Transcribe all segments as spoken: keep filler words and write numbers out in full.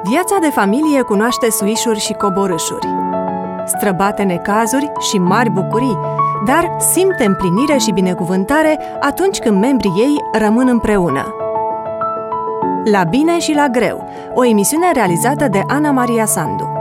Viața de familie cunoaște suișuri și coborâșuri, străbate necazuri și mari bucurii, dar simte împlinire și binecuvântare atunci când membrii ei rămân împreună. La bine și la greu, o emisiune realizată de Ana Maria Sandu.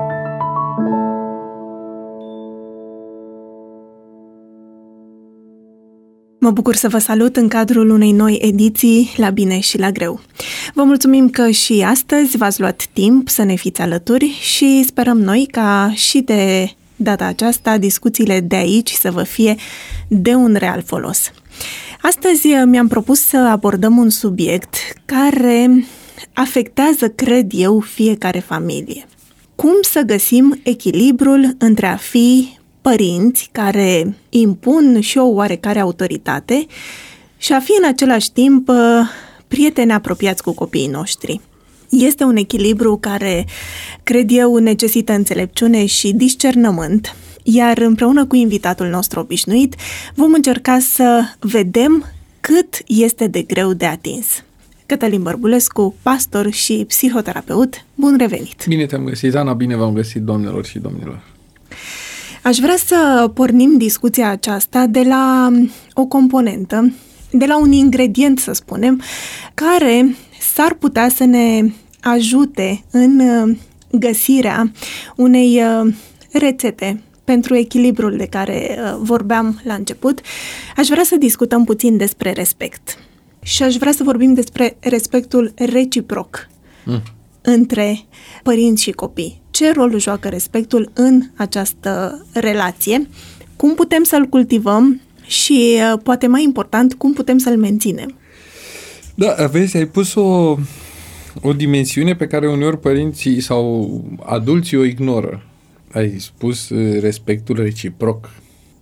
Mă bucur să vă salut în cadrul unei noi ediții La bine și la greu. Vă mulțumim că și astăzi v-ați luat timp să ne fiți alături și sperăm noi ca și de data aceasta discuțiile de aici să vă fie de un real folos. Astăzi mi-am propus să abordăm un subiect care afectează, cred eu, fiecare familie. Cum să găsim echilibrul între a fi părinți care impun și o oarecare autoritate și a fi în același timp prieteni apropiați cu copiii noștri. Este un echilibru care, cred eu, necesită înțelepciune și discernământ, iar împreună cu invitatul nostru obișnuit vom încerca să vedem cât este de greu de atins. Cătălin Bărbulescu, pastor și psihoterapeut, bun revenit! Bine te-am găsit, Ana, bine v-am găsit, doamnelor și domnilor! Aș vrea să pornim discuția aceasta de la o componentă, de la un ingredient, să spunem, care s-ar putea să ne ajute în găsirea unei rețete pentru echilibrul de care vorbeam la început. Aș vrea să discutăm puțin despre respect. Și aș vrea să vorbim despre respectul reciproc mm. între părinți și copii. Ce rol joacă respectul în această relație? Cum putem să-l cultivăm și, poate mai important, cum putem să-l menținem? Da, vezi, ai pus o, o dimensiune pe care uneori părinții sau adulții o ignoră. Ai spus respectul reciproc.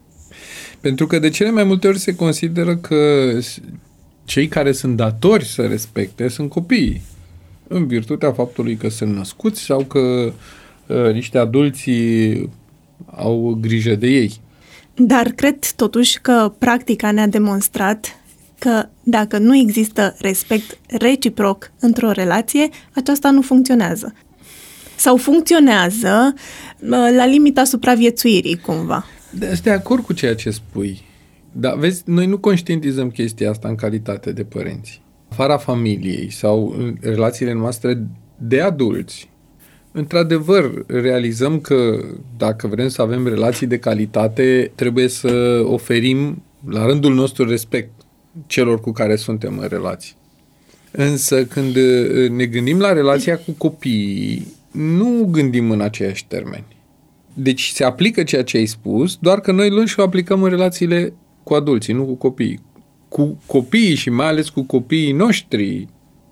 Pentru că de cele mai multe ori se consideră că cei care sunt datori să respecte sunt copiii, în virtutea faptului că sunt născuți sau că uh, niște adulți au grijă de ei. Dar cred totuși că practica ne-a demonstrat că dacă nu există respect reciproc într-o relație, aceasta nu funcționează. Sau funcționează uh, la limita supraviețuirii, cumva. Sunt de acord cu ceea ce spui. Dar vezi, noi nu conștientizăm chestia asta în calitate de părinți. Afara familiei sau în relațiile noastre de adulți, într-adevăr, realizăm că dacă vrem să avem relații de calitate, trebuie să oferim la rândul nostru respect celor cu care suntem în relații. Însă când ne gândim la relația cu copiii, nu gândim în aceiași termeni. Deci se aplică ceea ce ai spus, doar că noi luăm și o aplicăm în relațiile cu adulții, nu cu copiii. Cu copiii și mai ales cu copiii noștri,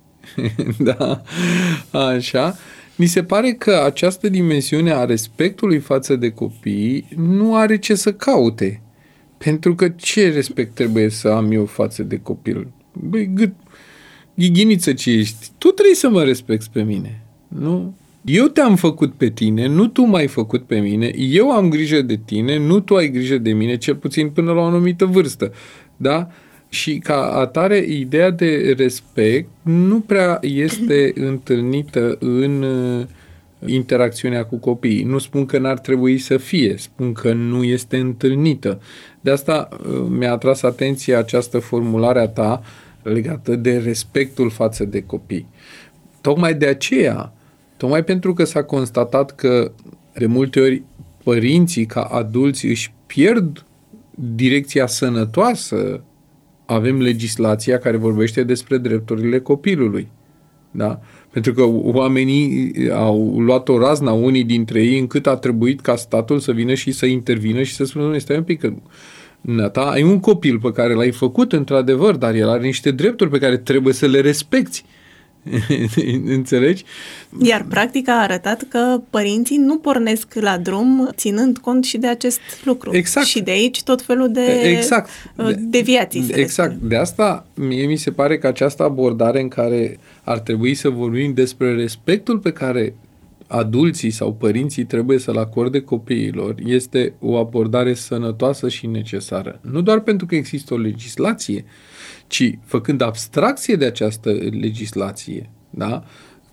da, așa, mi se pare că această dimensiune a respectului față de copii nu are ce să caute. Pentru că ce respect trebuie să am eu față de copil? Băi, gât, ghighiniță ce ești, tu trebuie să mă respecti pe mine, nu? Eu te-am făcut pe tine, nu tu m-ai făcut pe mine, eu am grijă de tine, nu tu ai grijă de mine, cel puțin până la o anumită vârstă, da? Și ca atare, ideea de respect nu prea este întâlnită în interacțiunea cu copiii. Nu spun că n-ar trebui să fie, spun că nu este întâlnită. De asta mi-a atras atenția această formulare a ta legată de respectul față de copii. Tocmai de aceea, tocmai pentru că s-a constatat că de multe ori părinții ca adulți își pierd direcția sănătoasă, avem legislația care vorbește despre drepturile copilului. Da? Pentru că oamenii au luat o razna unii dintre ei încât a trebuit ca statul să vină și să intervină și să spună, nu, stai un pic, că ta, ai un copil pe care l-ai făcut într-adevăr, dar el are niște drepturi pe care trebuie să le respecti. Înțelegi? Iar practica a arătat că părinții nu pornesc la drum ținând cont și de acest lucru. Exact. Și de aici tot felul de exact. deviații. Exact. De asta mie mi se pare că această abordare în care ar trebui să vorbim despre respectul pe care adulții sau părinții trebuie să-l acorde copiilor este o abordare sănătoasă și necesară. Nu doar pentru că există o legislație, ci făcând abstracție de această legislație, da?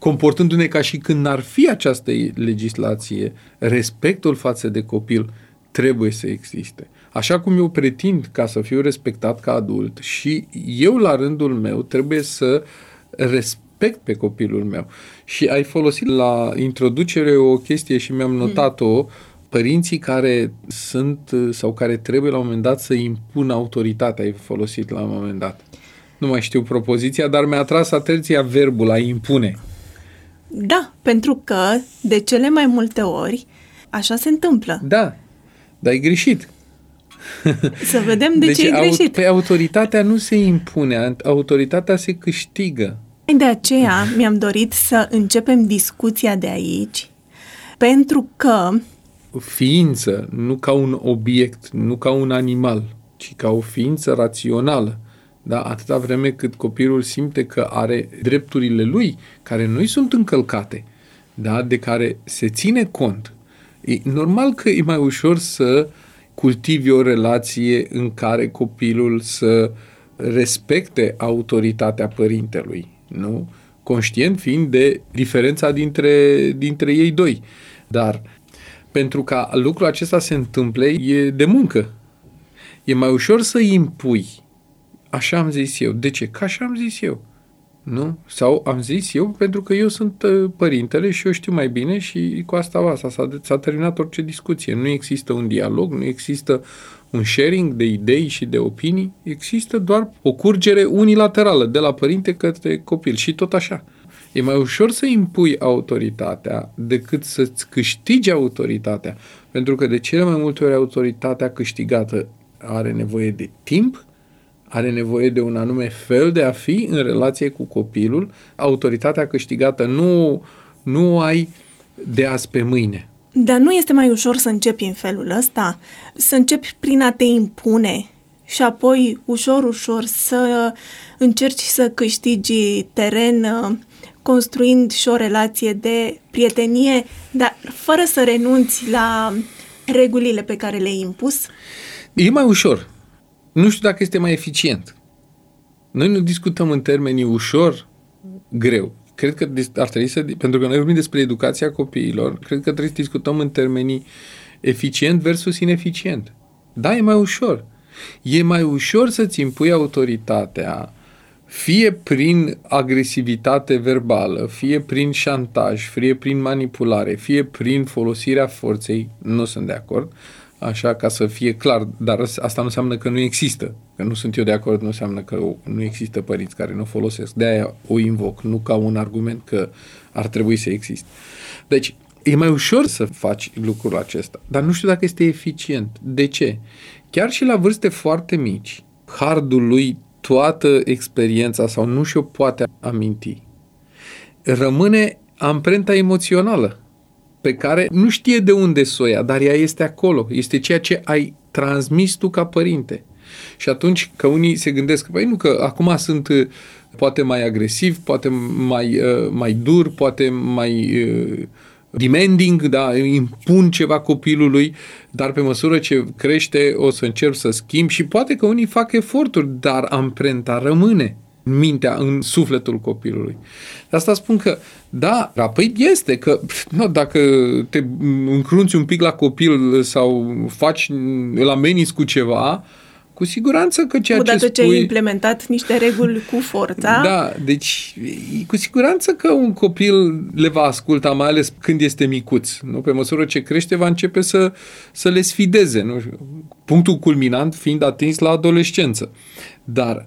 comportându-ne ca și când n-ar fi această legislație, respectul față de copil trebuie să existe. Așa cum eu pretind ca să fiu respectat ca adult și eu la rândul meu trebuie să respect pe copilul meu. Și ai folosit la introducere o chestie și mi-am notat-o, părinții care sunt sau care trebuie la un moment dat să impună autoritatea, ai folosit la un moment dat. Nu mai știu propoziția, dar mi-a atras atenția verbul a impune. Da, pentru că de cele mai multe ori așa se întâmplă. Da, dar e greșit. Să vedem de deci, ce e greșit. Pe autoritatea nu se impune, autoritatea se câștigă. De aceea mi-am dorit să începem discuția de aici, pentru că ființă, nu ca un obiect, nu ca un animal, ci ca o ființă rațională. Da? Atâta vreme cât copilul simte că are drepturile lui, care nu-i sunt încălcate, da? De care se ține cont. E normal că e mai ușor să cultivi o relație în care copilul să respecte autoritatea părintelui, nu? Conștient fiind de diferența dintre, dintre ei doi. Dar pentru ca lucrul acesta se întâmple, e de muncă. E mai ușor să impui. Așa am zis eu. De ce? Că așa am zis eu. Nu? Sau am zis eu pentru că eu sunt părintele și eu știu mai bine și cu asta asta s-a, s-a terminat orice discuție. Nu există un dialog, nu există un sharing de idei și de opinii, există doar o curgere unilaterală de la părinte către copil și tot așa. E mai ușor să impui autoritatea decât să-ți câștigi autoritatea, pentru că de cele mai multe ori autoritatea câștigată are nevoie de timp, are nevoie de un anume fel de a fi în relație cu copilul. Autoritatea câștigată nu, nu ai de azi pe mâine. Dar nu este mai ușor să începi în felul ăsta? Să începi prin a te impune și apoi ușor, ușor să încerci să câștigi teren construind și o relație de prietenie, dar fără să renunți la regulile pe care le-ai impus? E mai ușor. Nu știu dacă este mai eficient. Noi nu discutăm în termenii ușor, greu. Cred că ar trebui să, pentru că noi vorbim despre educația copiilor, cred că trebuie să discutăm în termenii eficient versus ineficient. Da, e mai ușor. E mai ușor să-ți impui autoritatea, fie prin agresivitate verbală, fie prin șantaj, fie prin manipulare, fie prin folosirea forței, nu sunt de acord, așa ca să fie clar, dar asta nu înseamnă că nu există. Că nu sunt eu de acord, nu înseamnă că nu există părinți care nu folosesc. De-aia o invoc, nu ca un argument că ar trebui să existe. Deci, e mai ușor să faci lucrul acesta, dar nu știu dacă este eficient. De ce? Chiar și la vârste foarte mici, hardul lui toată experiența sau nu și-o poate aminti. Rămâne amprenta emoțională pe care nu știe de unde să o ia, dar ea este acolo. Este ceea ce ai transmis tu ca părinte. Și atunci că unii se gândesc, păi nu, că acum sunt poate mai agresiv, poate mai, mai dur, poate mai demanding, da, impun ceva copilului, dar pe măsură ce crește o să încerc să schimb și poate că unii fac eforturi, dar amprenta rămâne în mintea, în sufletul copilului. De asta spun că, da, rapid este că, nu, dacă te încrunți un pic la copil sau faci, îl ameniți cu ceva, cu siguranță că ceea Odată ce spui... ce ai implementat niște reguli cu forța... Da, deci cu siguranță că un copil le va asculta, mai ales când este micuț. Nu? Pe măsură ce crește, va începe să, să le sfideze. Nu? Punctul culminant fiind atins la adolescență. Dar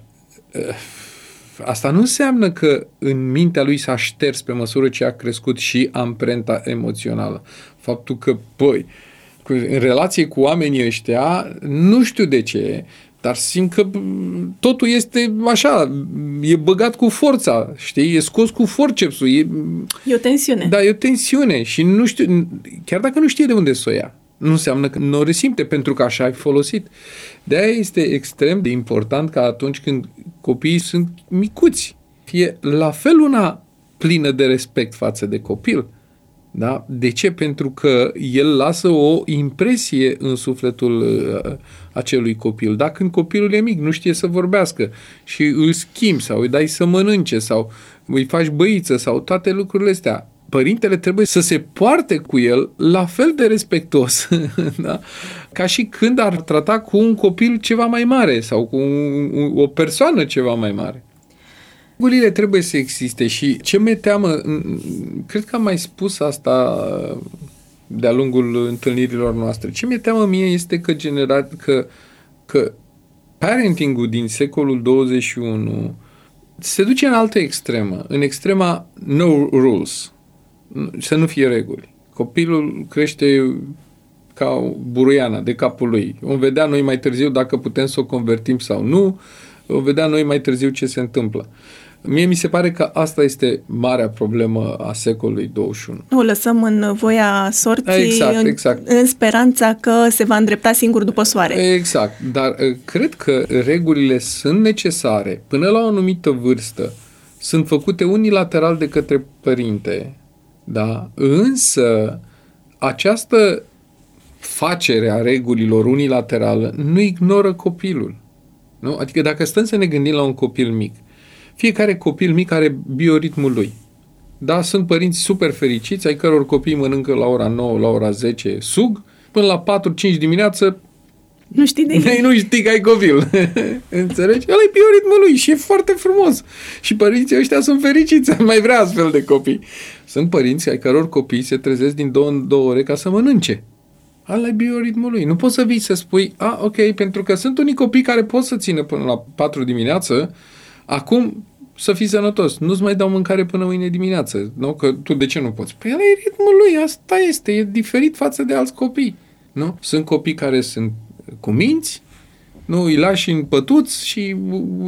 asta nu înseamnă că în mintea lui s-a șters pe măsură ce a crescut și amprenta emoțională. Faptul că, păi, în relație cu oamenii ăștia, nu știu de ce, dar simt că totul este așa, e băgat cu forța, știi, e scos cu forcepsul. E, e o tensiune. Da, e o tensiune și nu știu, chiar dacă nu știe de unde să o ia, nu înseamnă că nu o resimte, pentru că așa ai folosit. De-aia este extrem de important ca atunci când copiii sunt micuți, fie la fel una plină de respect față de copil, Da? De ce? Pentru că el lasă o impresie în sufletul uh, acelui copil. Dacă când copilul e mic, nu știe să vorbească și îl schimbi sau îi dai să mănânce sau îi faci băiță sau toate lucrurile astea, părintele trebuie să se poarte cu el la fel de respectuos, da? Ca și când ar trata cu un copil ceva mai mare sau cu un, o persoană ceva mai mare. Regulile trebuie să existe și ce mi-e teamă, cred că am mai spus asta de-a lungul întâlnirilor noastre, ce mi-e teamă mie este că, genera, că, că parenting-ul din secolul douăzeci și unu se duce în altă extremă, în extrema no rules, să nu fie reguli. Copilul crește ca buruiana de capul lui. Vom vedea noi mai târziu dacă putem să o convertim sau nu, vom vedea noi mai târziu ce se întâmplă. Mie mi se pare că asta este marea problemă a secolului douăzeci și unu. O lăsăm în voia sorții, exact, în, exact. în speranța că se va îndrepta singur după soare. Exact, dar cred că regulile sunt necesare până la o anumită vârstă, sunt făcute unilateral de către părinte, da? Însă această facere a regulilor unilaterală nu ignoră copilul. Nu? Adică dacă stăm să ne gândim la un copil mic, fiecare copil mic are bioritmul lui. Da, sunt părinți super fericiți, ai căror copii mănâncă la ora nouă, la ora zece sug, până la patru cinci dimineață nu știi de ei. Nu știi că ai copil. Înțelegi? Ăla e bioritmul lui și e foarte frumos. Și părinții ăștia sunt fericiți, mai vrea astfel de copii. Sunt părinți ai căror copii se trezesc din două în două ore ca să mănânce. Ăla e bioritmul lui. Nu poți să vii să spui, a, ok, pentru că sunt unii copii care pot să țină până la patru dimineață, acum să fii sănătos. Nu-ți mai dau mâncare până mâine dimineață. Nu? Că tu de ce nu poți? Păi ăla e ritmul lui, asta este. E diferit față de alți copii. Nu? Sunt copii care sunt cu minți, nu, îi lași în pătuți și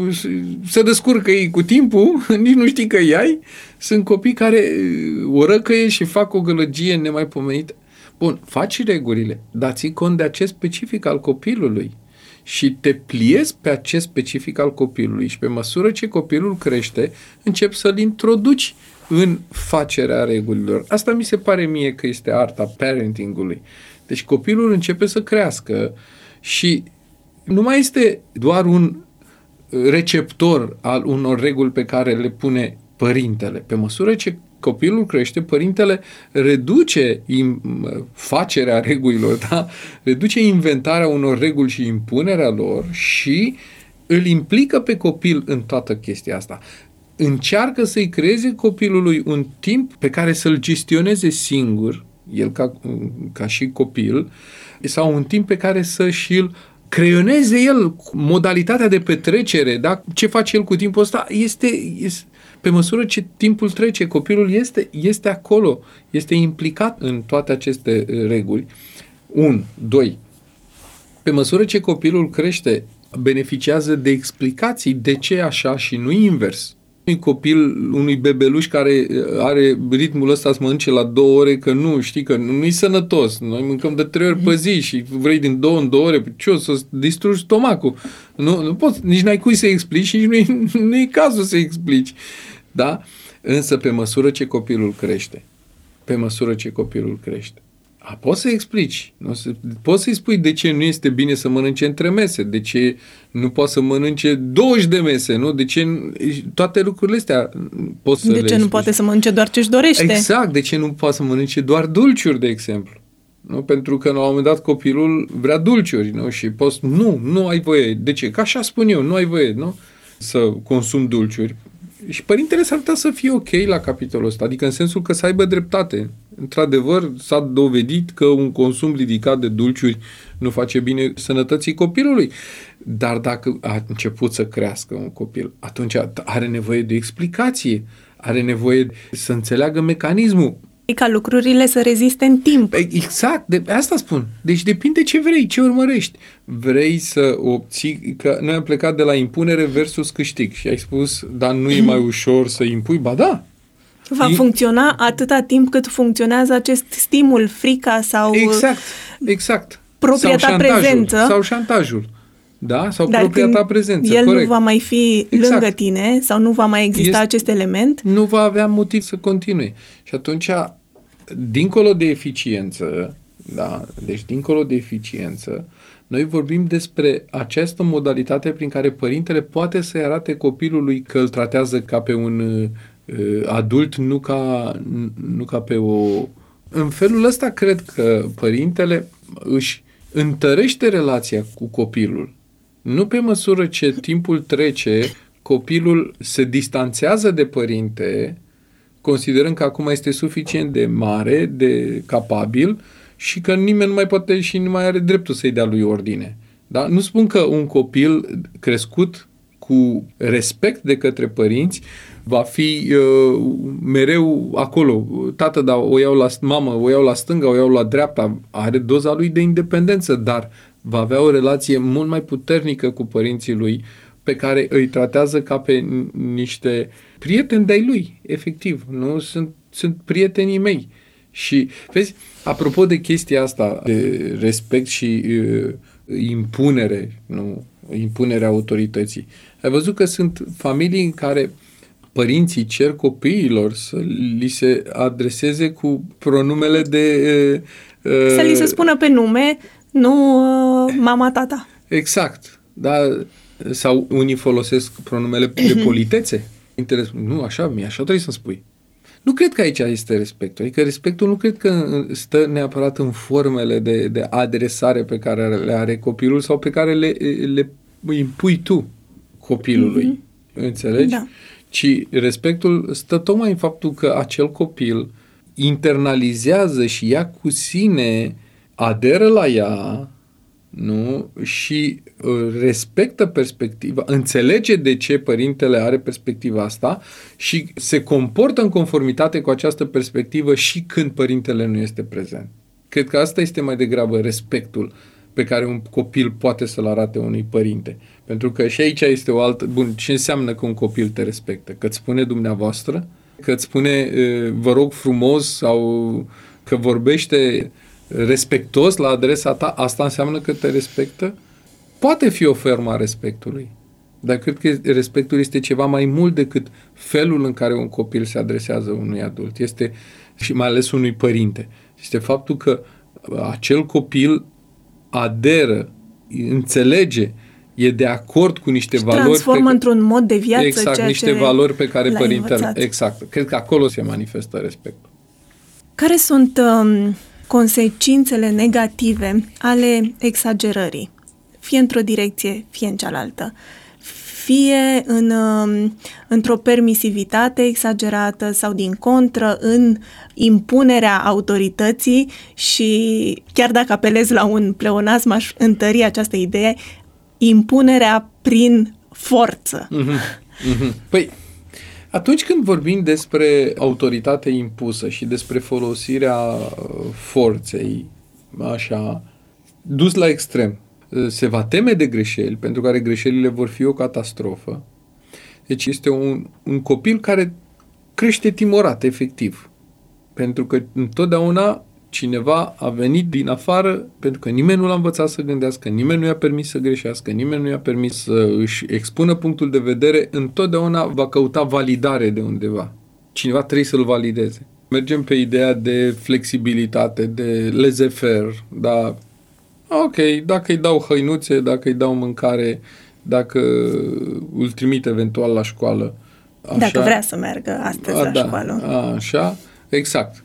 se descurcă ei cu timpul, nici nu știi că îi ai. Sunt copii care o răcăie și fac o gălăgie nemaipomenită. Bun, faci regulile, dar ții cont de acest specific al copilului și te pliezi pe acest specific al copilului și pe măsură ce copilul crește, începi să-l introduci în facerea regulilor. Asta mi se pare mie că este arta parenting-ului. Deci copilul începe să crească și nu mai este doar un receptor al unor reguli pe care le pune părintele. Pe măsură ce copilul crește, părintele reduce facerea regulilor, da? Reduce inventarea unor reguli și impunerea lor și îl implică pe copil în toată chestia asta. Încearcă să-i creeze copilului un timp pe care să-l gestioneze singur, el ca, ca și copil, sau un timp pe care să și-l creioneze el modalitatea de petrecere, da? Ce face el cu timpul ăsta este, este pe măsură ce timpul trece, copilul este, este acolo, este implicat în toate aceste reguli. Un, doi. Pe măsură ce copilul crește, beneficiază de explicații de ce așa și nu invers. Unui copil, unui bebeluș care are ritmul ăsta să mănânce la două ore, că nu, știi că nu-i sănătos. Noi mâncăm de trei ori pe zi și vrei din două în două ore, ce o să distrugi stomacul? Nu, nu poți, nici n-ai cui să explici și nici nu-i, nu-i cazul să explici. Da? Însă pe măsură ce copilul crește, pe măsură ce copilul crește, a, poți să explici. Nu? Poți să-i spui de ce nu este bine să mănânce între mese, de ce nu poate să mănânce douăzeci de mese, nu? De ce toate lucrurile astea poți să de le ce explici. nu poate să mănânce doar ce-și dorește. Exact, de ce nu poate să mănânce doar dulciuri, de exemplu. Nu? Pentru că la un moment dat copilul vrea dulciuri, nu? Și poți, nu, nu ai voie. De ce? Că așa spun eu, nu ai voie, nu? Să consumi dulciuri. Și părintele s-ar putea să fie ok la capitolul ăsta, adică în sensul că să aibă dreptate. Într-adevăr, s-a dovedit că un consum ridicat de dulciuri nu face bine sănătății copilului. Dar dacă a început să crească un copil, atunci are nevoie de explicație, are nevoie să înțeleagă mecanismul. Ca lucrurile să reziste în timp. Exact, de asta spun. Deci depinde ce vrei, ce urmărești. Vrei să obții, că noi am plecat de la impunere versus câștig și ai spus, dar nu e mai ușor să impui? Ba da. Va e... funcționa atâta timp cât funcționează acest stimul, frica sau exact, exact. propria ta prezență. Sau șantajul. Da? Sau dar propria ta prezență, el corect. nu va mai fi exact. lângă tine sau nu va mai exista este, acest element. Nu va avea motiv să continue. Și atunci dincolo de eficiență, da, deci dincolo de eficiență, noi vorbim despre această modalitate prin care părintele poate să-i arate copilului că îl tratează ca pe un uh, adult, nu ca, nu ca pe o... În felul ăsta cred că părintele își întărește relația cu copilul. Nu pe măsură ce timpul trece, copilul se distanțează de părinte, considerând că acum este suficient de mare, de capabil și că nimeni nu mai poate și nu mai are dreptul să-i dea lui ordine. Da? Nu spun că un copil crescut cu respect de către părinți va fi uh, mereu acolo. Tată, da, o iau la mamă, o iau la stânga, o iau la dreapta. Are doza lui de independență, dar va avea o relație mult mai puternică cu părinții lui, pe care îi tratează ca pe niște prieteni de-ai lui, efectiv. Nu? Sunt, sunt prietenii mei. Și, vezi, apropo de chestia asta, de respect și uh, impunere, nu? Impunerea autorității. Ai văzut că sunt familii în care părinții cer copiilor să li se adreseze cu pronumele de... Uh, să li se spună pe nume, nu uh, mama, tata. Exact. Da? Sau unii folosesc pronumele de politețe. Interes, nu, așa, mie așa trebuie să spui. Nu cred că aici este respectul. Adică respectul nu cred că stă neapărat în formele de, de adresare pe care le are copilul sau pe care le, le impui tu copilului. Mm-hmm. Înțelegi? Da. Ci respectul stă tocmai în faptul că acel copil internalizează și ia cu sine, aderă la ea, nu? Și respectă perspectiva, înțelege de ce părintele are perspectiva asta și se comportă în conformitate cu această perspectivă și când părintele nu este prezent. Cred că asta este mai degrabă respectul pe care un copil poate să-l arate unui părinte. Pentru că și aici este o altă... Bun, ce înseamnă că un copil te respectă? Că îți spune dumneavoastră? Că îți spune vă rog frumos sau că vorbește respectos la adresa ta? Asta înseamnă că te respectă? Poate fi o formă a respectului. Dar cred că respectul este ceva mai mult decât felul în care un copil se adresează unui adult. Este, și mai ales unui părinte. Este faptul că acel copil aderă, înțelege, e de acord cu niște și valori. Transformă pe, într-un mod de viață. Exact, ceea niște ce valori pe care părintele... învățat. Exact. Cred că acolo se manifestă respectul. Care sunt um, consecințele negative ale exagerării? Fie într-o direcție, fie în cealaltă. Fie în, într-o permisivitate exagerată sau, din contră, în impunerea autorității și, chiar dacă apelez la un pleonasm, aș întări această idee, impunerea prin forță. Mm-hmm. Mm-hmm. Păi, atunci când vorbim despre autoritate impusă și despre folosirea forței, așa, dus la extrem, se va teme de greșeli, pentru care greșelile vor fi o catastrofă. Deci este un, un copil care crește timorat, efectiv. Pentru că întotdeauna cineva a venit din afară, pentru că nimeni nu l-a învățat să gândească, nimeni nu i-a permis să greșească, nimeni nu i-a permis să își expună punctul de vedere, întotdeauna va căuta validare de undeva. Cineva trebuie să-l valideze. Mergem pe ideea de flexibilitate, de laissez-faire, dar ok, dacă îi dau hăinuțe, dacă îi dau mâncare, dacă îl trimit eventual la școală. Așa, dacă vrea să meargă astăzi a, la da, școală. Așa, exact.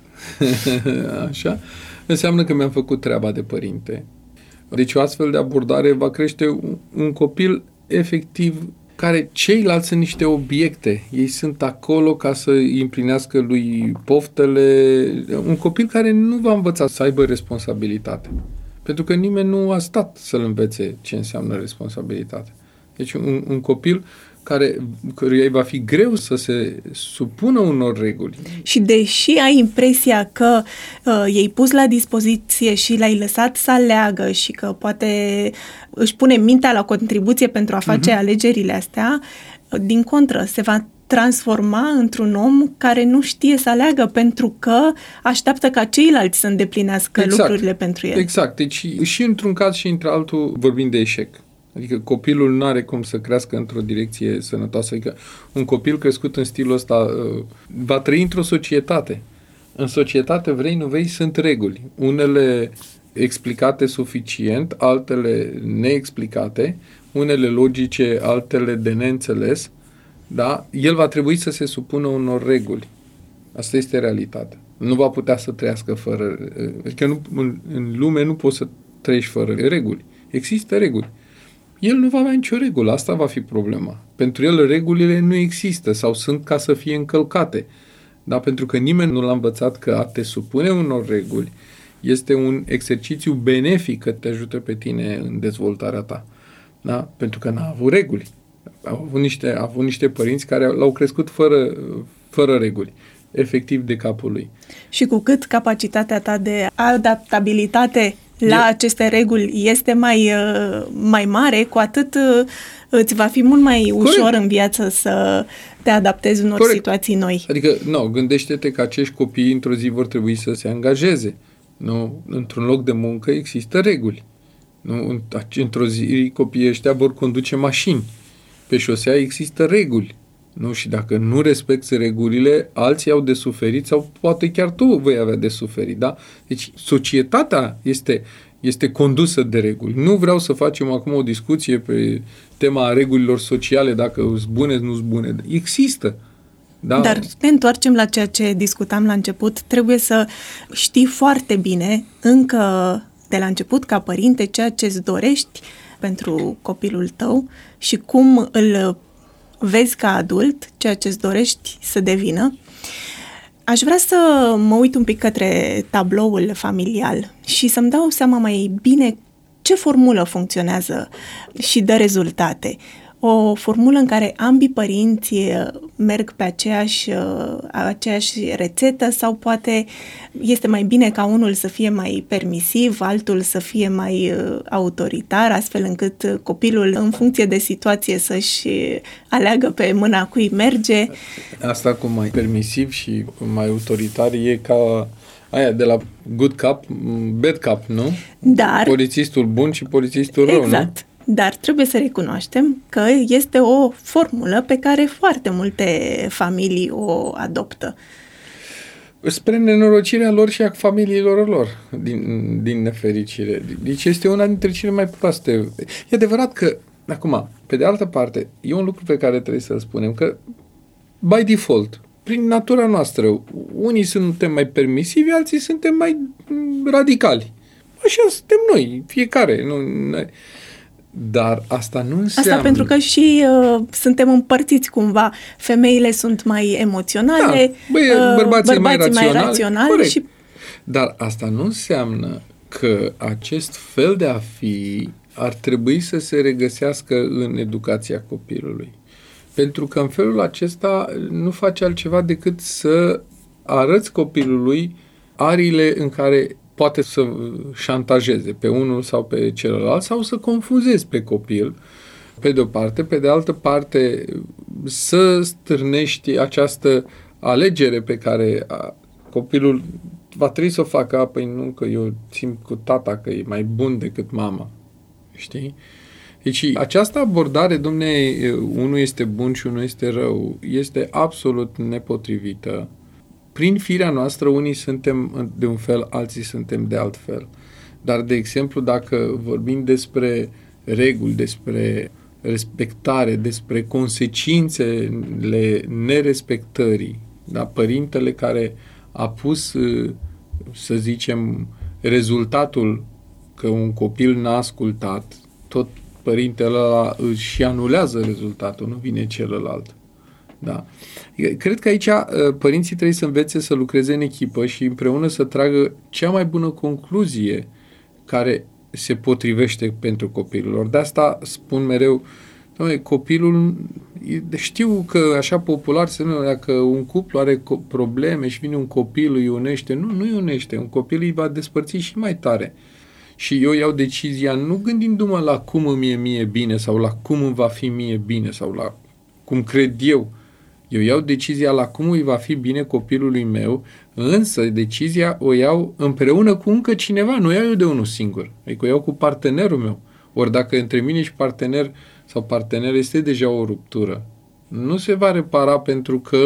Așa, înseamnă că mi-am făcut treaba de părinte. Deci o astfel de abordare va crește un, un copil efectiv care ceilalți sunt niște obiecte. Ei sunt acolo ca să împlinească lui poftele. Un copil care nu va învăța să aibă responsabilitate. Pentru că nimeni nu a stat să-l învețe ce înseamnă responsabilitate. Deci un, un copil care, căruia îi va fi greu să se supună unor reguli. Și deși ai impresia că uh, i-ai pus la dispoziție și l-ai lăsat să aleagă și că poate își pune mintea la contribuție pentru a face uh-huh. alegerile astea, din contră, se va transforma într-un om care nu știe să aleagă pentru că așteaptă ca ceilalți să îndeplinească exact. lucrurile pentru el. Exact. Deci și într-un caz și într-altul vorbim de eșec. Adică copilul nu are cum să crească într-o direcție sănătoasă. Adică un copil crescut în stilul ăsta uh, va trăi într-o societate În societate, vrei, nu vrei, sunt reguli. Unele explicate suficient, altele neexplicate, unele logice, altele de neînțeles, da? El va trebui să se supună unor reguli. Asta este realitatea. Nu va putea să trăiască fără... Adică nu, în, în lume nu poți să trăiești fără reguli. Există reguli. El nu va avea nicio regulă. Asta va fi problema. Pentru el regulile nu există sau sunt ca să fie încălcate. Da? Pentru că nimeni nu l-a învățat că a te supune unor reguli este un exercițiu benefic că te ajută pe tine în dezvoltarea ta. Da? Pentru că n-a avut reguli. A avut niște, a avut niște părinți care l-au crescut fără, fără reguli. Efectiv de capul lui. Și cu cât capacitatea ta de adaptabilitate la Eu... aceste reguli este mai, mai mare, cu atât îți va fi mult mai Corect. ușor în viață să te adaptezi unor Corect. situații noi. Adică, nu, gândește-te că acești copii într-o zi vor trebui să se angajeze. Nu? Într-un loc de muncă există reguli. Nu? Într-o zi copiii ăștia vor conduce mașini. Pe șosea există reguli. Nu? Și dacă nu respecti regulile, alții au de suferit sau poate chiar tu vei avea de suferit. Da? Deci societatea este, este condusă de reguli. Nu vreau să facem acum o discuție pe tema regulilor sociale, dacă sunt bune, nu sunt bune. Există. Da? Dar ne întoarcem la ceea ce discutam la început. Trebuie să știi foarte bine, încă de la început, ca părinte, ceea ce îți dorești pentru copilul tău și cum îl vezi ca adult, ceea ce îți dorești să devină. Aș vrea să mă uit un pic către tabloul familial și să-mi dau seama mai bine ce formulă funcționează și dă rezultate. O formulă în care ambii părinți merg pe aceeași, aceeași rețetă sau poate este mai bine ca unul să fie mai permisiv, altul să fie mai autoritar, astfel încât copilul, în funcție de situație, să-și aleagă pe mâna cui merge. Asta cu mai permisiv și mai autoritar e ca aia de la good cop, bad cop, nu? Dar... Polițistul bun și polițistul rău, exact. Nu? Dar trebuie să recunoaștem că este o formulă pe care foarte multe familii o adoptă. Spre nenorocirea lor și a familiilor lor, din, din nefericire. Deci este una dintre cele mai proaste. E adevărat că, acum, pe de altă parte, e un lucru pe care trebuie să-l spunem, că by default, prin natura noastră, unii suntem mai permisivi, alții suntem mai radicali. Așa suntem noi, fiecare. Nu, noi. Dar asta nu înseamnă... Asta pentru că și uh, suntem împărțiți cumva. Femeile sunt mai emoționale, da, băie, uh, bărbații, bărbații mai raționali. Mai raționali și... Dar asta nu înseamnă că acest fel de a fi ar trebui să se regăsească în educația copilului. Pentru că în felul acesta nu face altceva decât să arăți copilului ariile în care poate să șantajeze pe unul sau pe celălalt sau să confuzezi pe copil, pe de o parte, pe de altă parte să stârnești această alegere pe care copilul va trebui să o facă, păi nu, că eu simt cu tata că e mai bun decât mama, știi? Deci această abordare, domne, unul este bun și unul este rău, este absolut nepotrivită. Prin firea noastră, unii suntem de un fel, alții suntem de alt fel. Dar, de exemplu, dacă vorbim despre reguli, despre respectare, despre consecințele nerespectării, da? Părintele care a pus, să zicem, rezultatul că un copil n-a ascultat, tot părintele ăla își anulează rezultatul, nu vine celălalt. Da. Cred că aici părinții trebuie să învețe să lucreze în echipă și împreună să tragă cea mai bună concluzie care se potrivește pentru copilul lor. De asta spun mereu, doamne, copilul, știu că așa popular se numește, dacă un cuplu are probleme și vine un copil îi unește, nu, nu îi unește, un copil îi va despărți și mai tare. Și eu iau decizia nu gândindu-mă la cum îmi e mie bine sau la cum îmi va fi mie bine sau la cum cred eu. Eu iau decizia la cum îi va fi bine copilului meu, însă decizia o iau împreună cu încă cineva, nu iau eu de unul singur. Adică o iau cu partenerul meu. Ori dacă între mine și partener sau partener este deja o ruptură, nu se va repara pentru că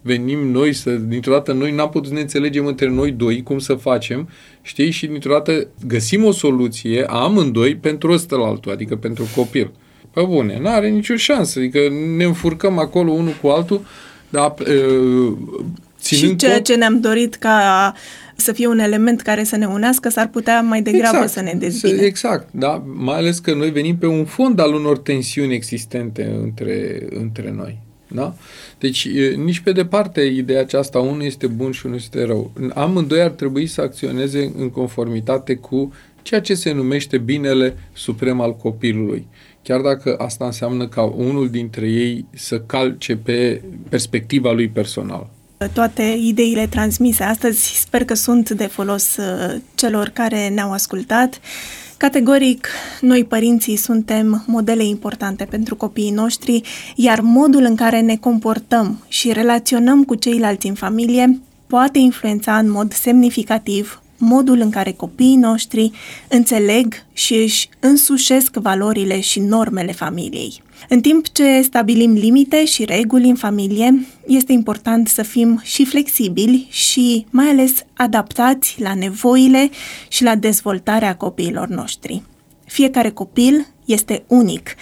venim noi să, dintr-o dată noi n-am putut să ne înțelegem între noi doi cum să facem, știi, și dintr-o dată găsim o soluție a amândoi pentru ăstălaltul, adică pentru copil. Păi bune, n-are nicio șansă, adică ne înfurcăm acolo unul cu altul, dar uh, ținând și ceea cont... ce ne-am dorit ca să fie un element care să ne unească, s-ar putea mai degrabă exact, să ne dezbine. Exact, da, mai ales că noi venim pe un fond al unor tensiuni existente între, între noi. Da? Deci, nici pe departe, ideea aceasta, unul este bun și unul este rău. Amândoi ar trebui să acționeze în conformitate cu ceea ce se numește binele suprem al copilului. Chiar dacă asta înseamnă ca unul dintre ei să calce pe perspectiva lui personală. Toate ideile transmise astăzi sper că sunt de folos celor care ne-au ascultat. Categoric, noi părinții suntem modele importante pentru copiii noștri, iar modul în care ne comportăm și relaționăm cu ceilalți în familie poate influența în mod semnificativ modul în care copiii noștri înțeleg și își însușesc valorile și normele familiei. În timp ce stabilim limite și reguli în familie, este important să fim și flexibili și mai ales adaptați la nevoile și la dezvoltarea copiilor noștri. Fiecare copil este unic,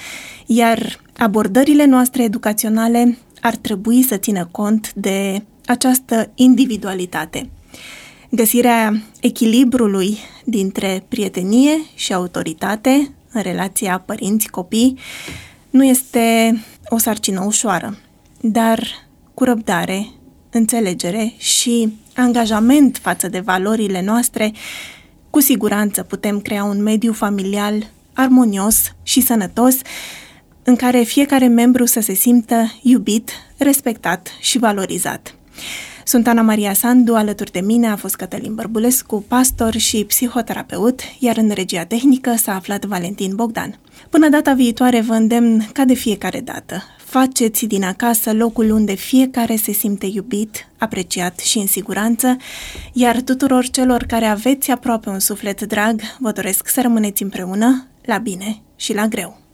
iar abordările noastre educaționale ar trebui să țină cont de această individualitate. Găsirea echilibrului dintre prietenie și autoritate în relația părinți-copii nu este o sarcină ușoară, dar cu răbdare, înțelegere și angajament față de valorile noastre, cu siguranță putem crea un mediu familial armonios și sănătos, în care fiecare membru să se simtă iubit, respectat și valorizat. Sunt Ana Maria Sandu, alături de mine a fost Cătălin Bărbulescu, pastor și psihoterapeut, iar în regia tehnică s-a aflat Valentin Bogdan. Până data viitoare vă îndemn ca de fiecare dată. Faceți din acasă locul unde fiecare se simte iubit, apreciat și în siguranță, iar tuturor celor care aveți aproape un suflet drag, vă doresc să rămâneți împreună, la bine și la greu.